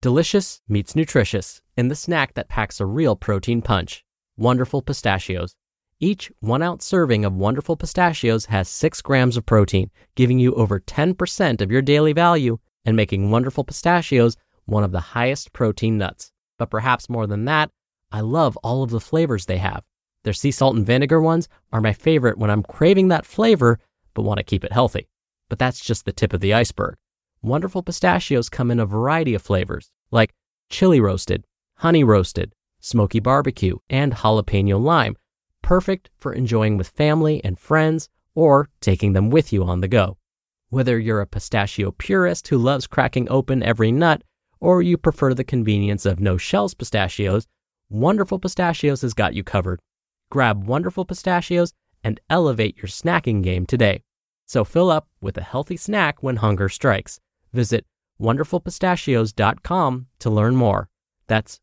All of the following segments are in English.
Delicious meets nutritious in the snack that packs a real protein punch. Wonderful Pistachios. Each 1-ounce serving of Wonderful Pistachios has 6 grams of protein, giving you over 10% of your daily value and making Wonderful Pistachios one of the highest protein nuts. But perhaps more than that, I love all of the flavors they have. Their sea salt and vinegar ones are my favorite when I'm craving that flavor but want to keep it healthy. But that's just the tip of the iceberg. Wonderful Pistachios come in a variety of flavors, like chili roasted, honey roasted, smoky barbecue, and jalapeno lime, perfect for enjoying with family and friends or taking them with you on the go. Whether you're a pistachio purist who loves cracking open every nut, or you prefer the convenience of no-shells pistachios, Wonderful Pistachios has got you covered. Grab Wonderful Pistachios and elevate your snacking game today. So fill up with a healthy snack when hunger strikes. Visit wonderfulpistachios.com to learn more. That's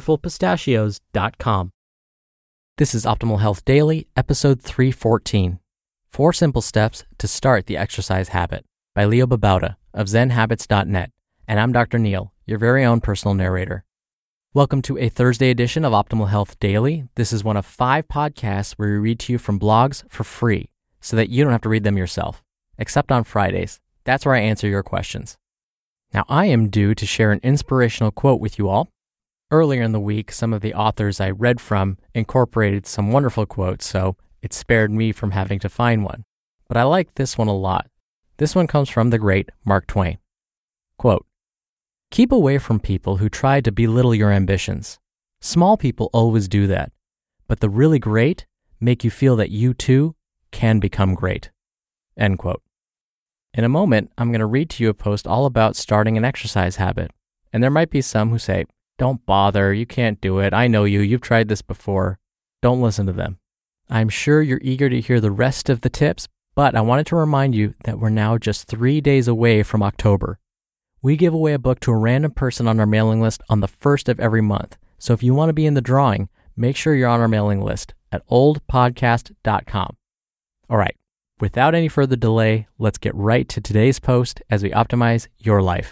wonderfulpistachios.com. This is Optimal Health Daily, episode 314. 4 Simple Steps to Start the Exercise Habit by Leo Babauta of ZenHabits.net. And I'm Dr. Neil, your very own personal narrator. Welcome to a Thursday edition of Optimal Health Daily. This is one of 5 podcasts where we read to you from blogs for free so that you don't have to read them yourself, except on Fridays. That's where I answer your questions. Now, I am due to share an inspirational quote with you all. Earlier in the week, some of the authors I read from incorporated some wonderful quotes, so it spared me from having to find one. But I like this one a lot. This one comes from the great Mark Twain. Quote, "Keep away from people who try to belittle your ambitions. Small people always do that, but the really great make you feel that you too can become great." End quote. In a moment, I'm going to read to you a post all about starting an exercise habit. And there might be some who say, "Don't bother, you can't do it. I know you, you've tried this before." Don't listen to them. I'm sure you're eager to hear the rest of the tips, but I wanted to remind you that we're now just 3 days away from October. We give away a book to a random person on our mailing list on the 1st of every month. So if you want to be in the drawing, make sure you're on our mailing list at oldpodcast.com. All right. Without any further delay, let's get right to today's post as we optimize your life.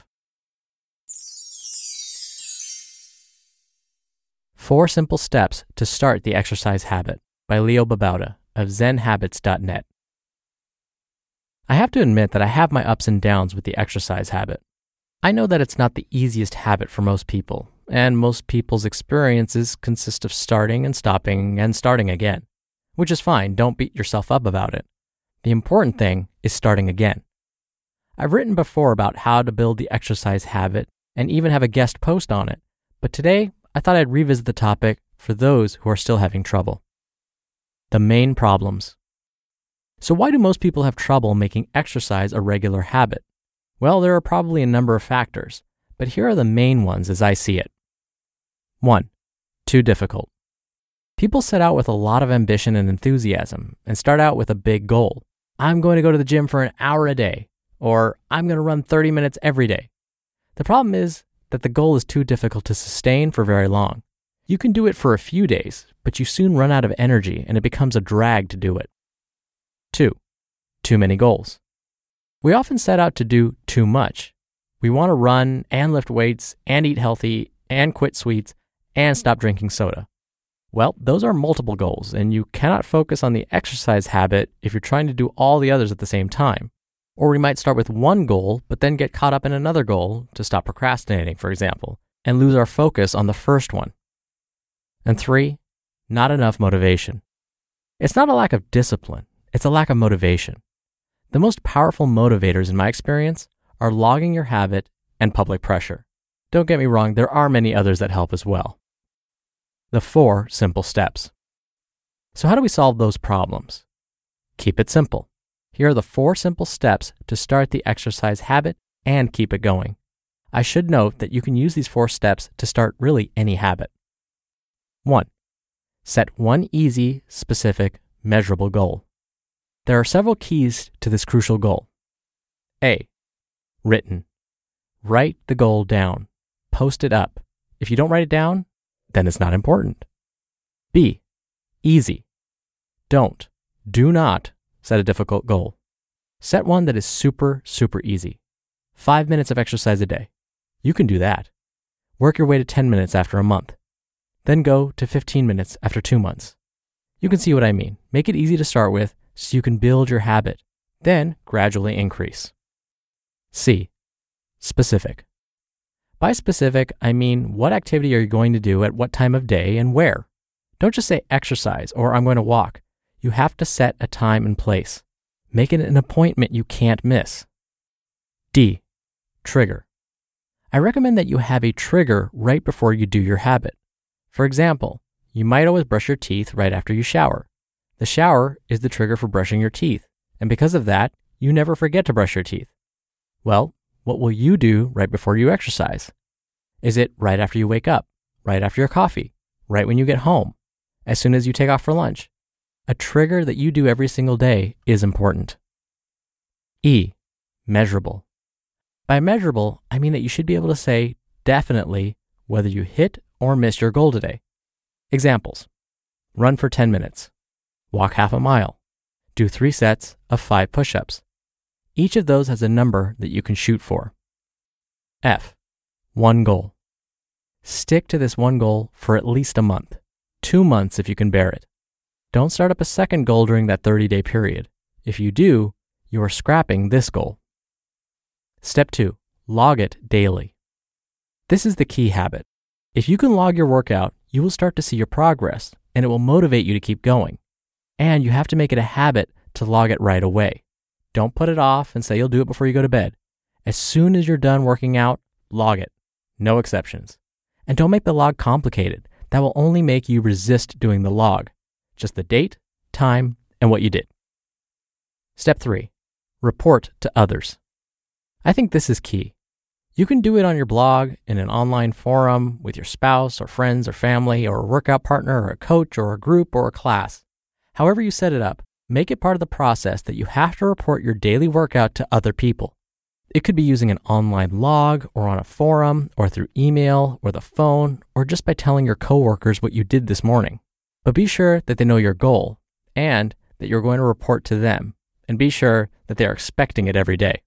4 Simple Steps to Start the Exercise Habit by Leo Babauta of ZenHabits.net. I have to admit that I have my ups and downs with the exercise habit. I know that it's not the easiest habit for most people, and most people's experiences consist of starting and stopping and starting again, which is fine. Don't beat yourself up about it. The important thing is starting again. I've written before about how to build the exercise habit and even have a guest post on it, but today I thought I'd revisit the topic for those who are still having trouble. The main problems. So why do most people have trouble making exercise a regular habit? Well, there are probably a number of factors, but here are the main ones as I see it. 1. Too difficult. People set out with a lot of ambition and enthusiasm and start out with a big goal. I'm going to go to the gym for an hour a day, or I'm going to run 30 minutes every day. The problem is that the goal is too difficult to sustain for very long. You can do it for a few days, but you soon run out of energy and it becomes a drag to do it. 2. Too many goals. We often set out to do too much. We want to run and lift weights and eat healthy and quit sweets and stop drinking soda. Well, those are multiple goals, and you cannot focus on the exercise habit if you're trying to do all the others at the same time. Or we might start with one goal, but then get caught up in another goal to stop procrastinating, for example, and lose our focus on the first one. And 3, not enough motivation. It's not a lack of discipline, it's a lack of motivation. The most powerful motivators, in my experience, are logging your habit and public pressure. Don't get me wrong, there are many others that help as well. The 4 Simple Steps. So how do we solve those problems? Keep it simple. Here are the 4 simple steps to start the exercise habit and keep it going. I should note that you can use these 4 steps to start really any habit. 1. Set one easy, specific, measurable goal. There are several keys to this crucial goal. A. Written. Write the goal down. Post it up. If you don't write it down, then it's not important. B. Easy. Do not set a difficult goal. Set one that is super easy. 5 minutes of exercise a day. You can do that. Work your way to 10 minutes after a month. Then go to 15 minutes after 2 months. You can see what I mean. Make it easy to start with so you can build your habit, then gradually increase. C. Specific. By specific, I mean what activity are you going to do at what time of day and where. Don't just say exercise or I'm going to walk. You have to set a time and place. Make it an appointment you can't miss. D. Trigger. I recommend that you have a trigger right before you do your habit. For example, you might always brush your teeth right after you shower. The shower is the trigger for brushing your teeth, and because of that, you never forget to brush your teeth. Well, what will you do right before you exercise? Is it right after you wake up, right after your coffee, right when you get home, as soon as you take off for lunch? A trigger that you do every single day is important. E. Measurable. By measurable, I mean that you should be able to say definitely whether you hit or miss your goal today. Examples: run for 10 minutes, walk half a mile, do 3 sets of 5 push-ups. Each of those has a number that you can shoot for. F. One goal. Stick to this one goal for at least a month, 2 months if you can bear it. Don't start up a second goal during that 30-day period. If you do, you are scrapping this goal. Step 2. Log it daily. This is the key habit. If you can log your workout, you will start to see your progress, and it will motivate you to keep going. And you have to make it a habit to log it right away. Don't put it off and say you'll do it before you go to bed. As soon as you're done working out, log it. No exceptions. And don't make the log complicated. That will only make you resist doing the log. Just the date, time, and what you did. Step 3. Report to others. I think this is key. You can do it on your blog, in an online forum, with your spouse or friends or family or a workout partner or a coach or a group or a class. However you set it up, make it part of the process that you have to report your daily workout to other people. It could be using an online log or on a forum or through email or the phone or just by telling your coworkers what you did this morning. But be sure that they know your goal and that you're going to report to them, and be sure that they are expecting it every day.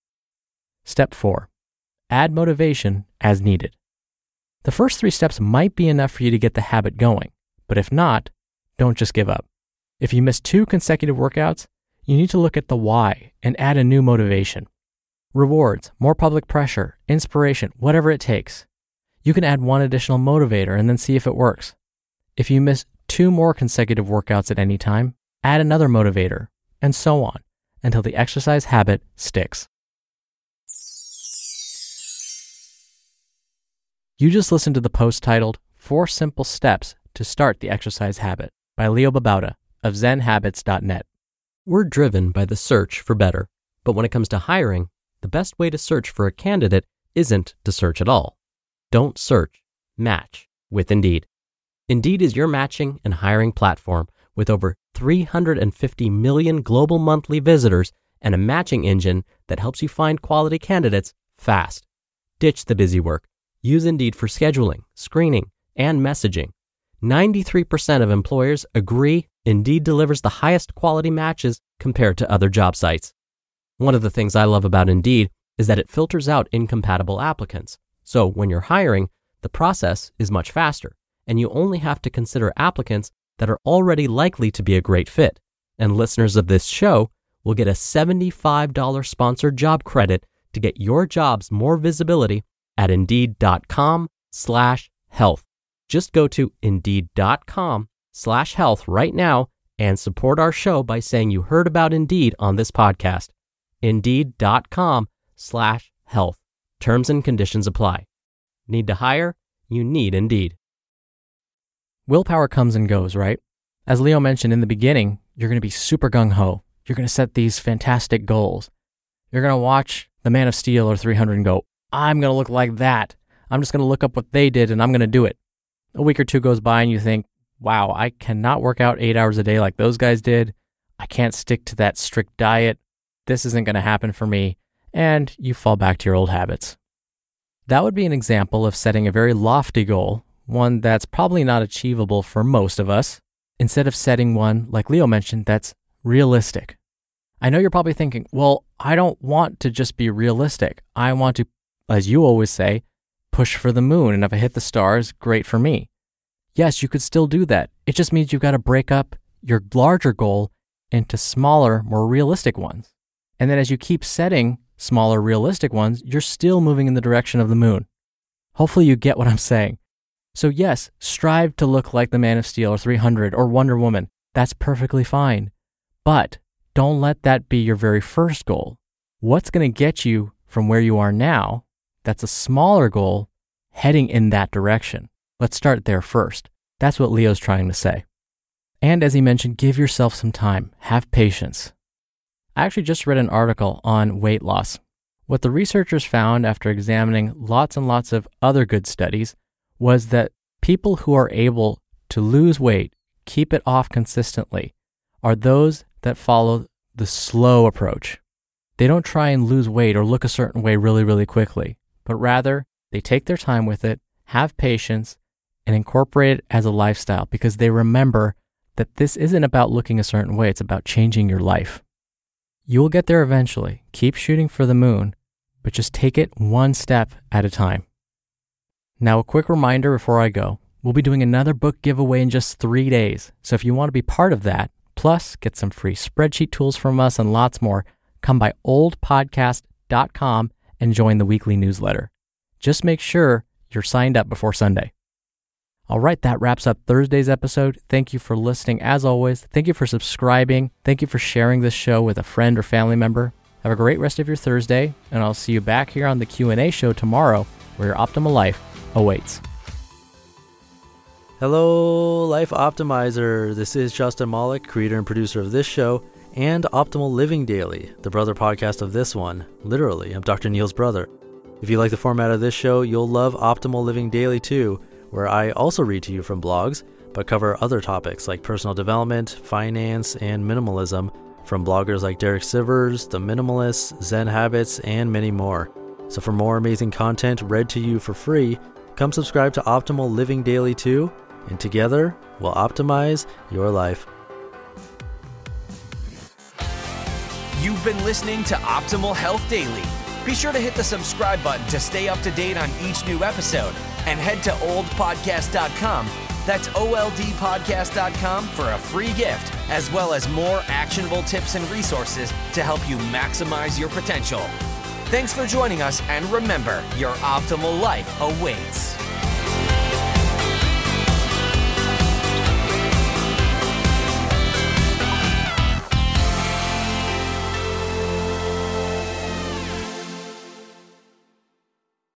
Step 4. Add motivation as needed. The first 3 steps might be enough for you to get the habit going, but if not, don't just give up. If you miss 2 consecutive workouts, you need to look at the why and add a new motivation. Rewards, more public pressure, inspiration, whatever it takes. You can add 1 additional motivator and then see if it works. If you miss 2 more consecutive workouts at any time, add another motivator, and so on, until the exercise habit sticks. You just listened to the post titled 4 Simple Steps to Start the Exercise Habit by Leo Babauta of ZenHabits.net. We're driven by the search for better, but when it comes to hiring, the best way to search for a candidate isn't to search at all. Don't search, match with Indeed. Indeed is your matching and hiring platform with over 350 million global monthly visitors and a matching engine that helps you find quality candidates fast. Ditch the busy work. Use Indeed for scheduling, screening, and messaging. 93% of employers agree Indeed delivers the highest quality matches compared to other job sites. One of the things I love about Indeed is that it filters out incompatible applicants. So when you're hiring, the process is much faster, and you only have to consider applicants that are already likely to be a great fit. And listeners of this show will get a $75 sponsored job credit to get your jobs more visibility at Indeed.com/health. Just go to Indeed.com/health right now and support our show by saying you heard about Indeed on this podcast. Indeed.com/health. Terms and conditions apply. Need to hire? You need Indeed. Willpower comes and goes, right? As Leo mentioned in the beginning, you're going to be super gung-ho. You're going to set these fantastic goals. You're going to watch The Man of Steel or 300 and go, I'm going to look like that. I'm just going to look up what they did and I'm going to do it. A week or 2 goes by and you think, wow, I cannot work out 8 hours a day like those guys did. I can't stick to that strict diet. This isn't going to happen for me. And you fall back to your old habits. That would be an example of setting a very lofty goal, one that's probably not achievable for most of us, instead of setting one, like Leo mentioned, that's realistic. I know you're probably thinking, well, I don't want to just be realistic. I want to, as you always say, push for the moon, and if I hit the stars, great for me. Yes, you could still do that. It just means you've got to break up your larger goal into smaller, more realistic ones. And then as you keep setting smaller, realistic ones, you're still moving in the direction of the moon. Hopefully you get what I'm saying. So yes, strive to look like the Man of Steel or 300 or Wonder Woman. That's perfectly fine. But don't let that be your very first goal. What's going to get you from where you are now, that's a smaller goal, heading in that direction? Let's start there first. That's what Leo's trying to say. And as he mentioned, give yourself some time. Have patience. I actually just read an article on weight loss. What the researchers found after examining lots and lots of other good studies was that people who are able to lose weight, keep it off consistently, are those that follow the slow approach. They don't try and lose weight or look a certain way really, really quickly, but rather they take their time with it, have patience, and incorporate it as a lifestyle because they remember that this isn't about looking a certain way, it's about changing your life. You will get there eventually. Keep shooting for the moon, but just take it one step at a time. Now, a quick reminder before I go. We'll be doing another book giveaway in just 3 days. So if you want to be part of that, plus get some free spreadsheet tools from us and lots more, come by oldpodcast.com and join the weekly newsletter. Just make sure you're signed up before Sunday. All right, that wraps up Thursday's episode. Thank you for listening. As always, thank you for subscribing. Thank you for sharing this show with a friend or family member. Have a great rest of your Thursday, and I'll see you back here on the Q&A show tomorrow, where your optimal life awaits. Hello, Life Optimizer. This is Justin Malik, creator and producer of this show and Optimal Living Daily, the brother podcast of this one. Literally, I'm Dr. Neil's brother. If you like the format of this show, you'll love Optimal Living Daily too, where I also read to you from blogs, but cover other topics like personal development, finance, and minimalism from bloggers like Derek Sivers, The Minimalists, Zen Habits, and many more. So for more amazing content read to you for free, come subscribe to Optimal Living Daily too, and together we'll optimize your life. You've been listening to Optimal Health Daily. Be sure to hit the subscribe button to stay up to date on each new episode, and head to oldpodcast.com. That's oldpodcast.com for a free gift, as well as more actionable tips and resources to help you maximize your potential. Thanks for joining us, and remember, your optimal life awaits.